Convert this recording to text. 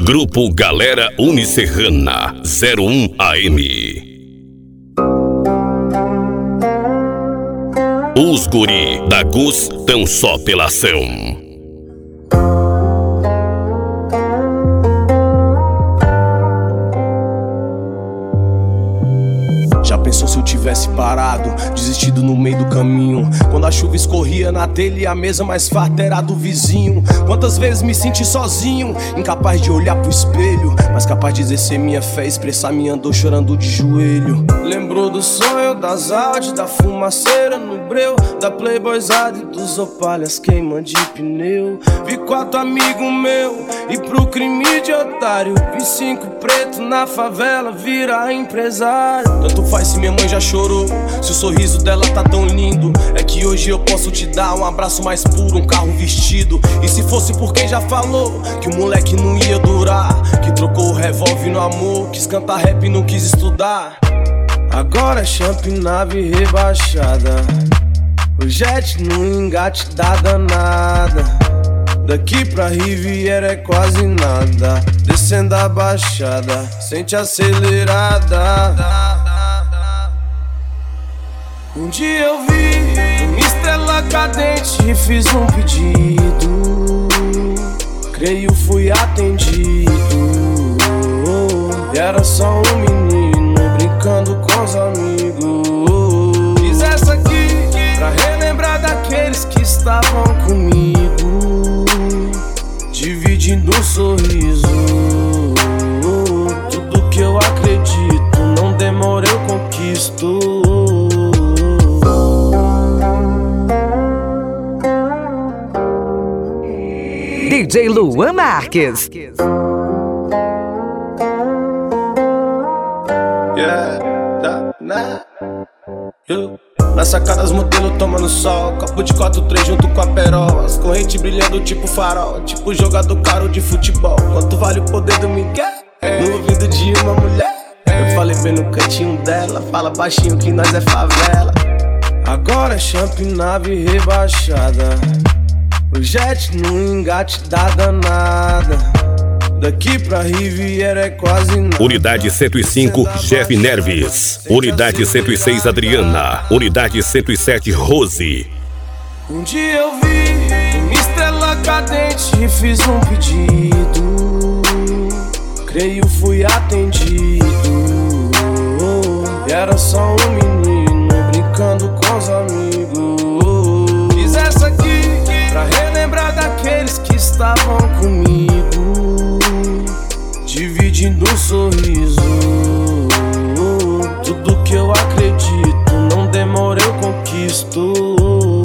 Grupo Galera Unicerrana 01 AM. Os guri da Gus tão só pela ação. Já pensou se eu tivesse parado, desistido no meio do caminho? Quando a chuva escorria na telha e a mesa mais farta era do vizinho. Quantas vezes me senti sozinho, incapaz de olhar pro espelho, mas capaz de exercer minha fé, expressar minha dor chorando de joelho. Lembrou do sonho, das Audi, da fumaceira no breu, da playboyzada e dos opalhas queima de pneu. Vi 4 amigos meus e pro crime de otário, vi 5 pretos na favela virar empresário. Tanto faz se minha mãe já chorou, se o sorriso dela tá tão lindo. É que hoje eu posso te dar um abraço mais puro, um carro vestido. E se fosse por quem já falou que o moleque não ia durar, que trocou o revólver no amor, quis cantar rap e não quis estudar. Agora é champ, nave rebaixada, o jet no engate da danada. Daqui pra Riviera é quase nada, descendo a baixada, sente acelerada. Um dia eu vi uma estrela cadente e fiz um pedido, creio fui atendido. E era só um menino brincando com os amigos. Fiz essa aqui pra relembrar daqueles que estavam comigo, dividindo um sorriso. Tudo que eu acredito, não demora eu conquisto. DJ Luan Marques. Na sacada as modelos tomando sol, copo de 4-3 junto com a perola, as correntes brilhando tipo farol, tipo jogador caro de futebol. Quanto vale o poder do Miguel no ouvido de uma mulher? Eu falei bem no cantinho dela, fala baixinho que nós é favela. Agora é champ, nave rebaixada, o jet no engate da danada. Daqui pra Riviera é quase nada. Unidade 105, Jeff Nerves. Unidade 106, Adriana. Unidade 107, Rose. Um dia eu vi uma estrela cadente e fiz um pedido, creio fui atendido. E era só um menino brincando com os amigos. Fiz essa aqui pra relembrar daqueles que estavam comigo, dividindo um sorriso. Tudo que eu acredito, não demora eu conquisto.